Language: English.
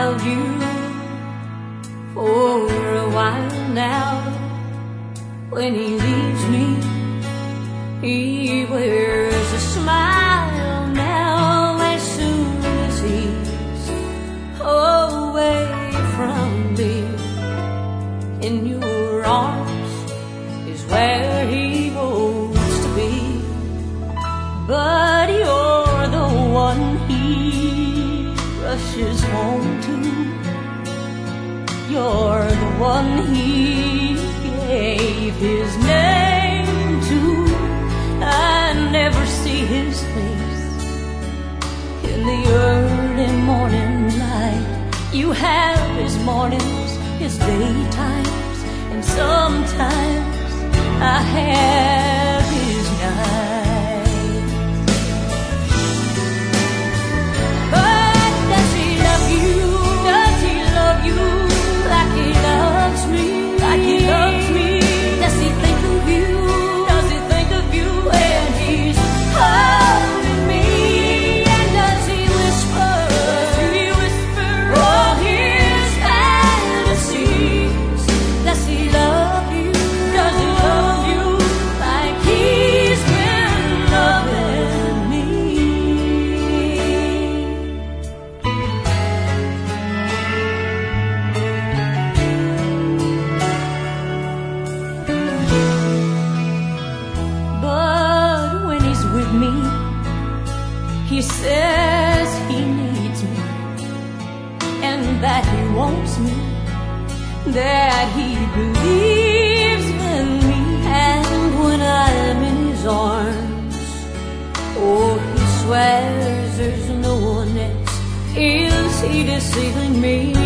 loved you for a while now. When he leaves me, he wears a smile now. As soon as he's away from me, in your arms is where he wants to be. But you're the one he rushes home to. You're the one he gave his name to. I never see his face in the early morning light. You have his mornings, his daytimes, and sometimes I have his nights. But does he love you? Does he love you like he loves me? Like he loves me? Does he think of you? Does he think of you when he's holding me? And does he whisper? Does he whisper all his fantasies? Does he love you? Does he love you like he's been loving me? But when he's with me, he says he needs me, and that he wants me, that he believes in me. And when I'm in his arms, oh, he swears there's no one else. Is he deceiving me?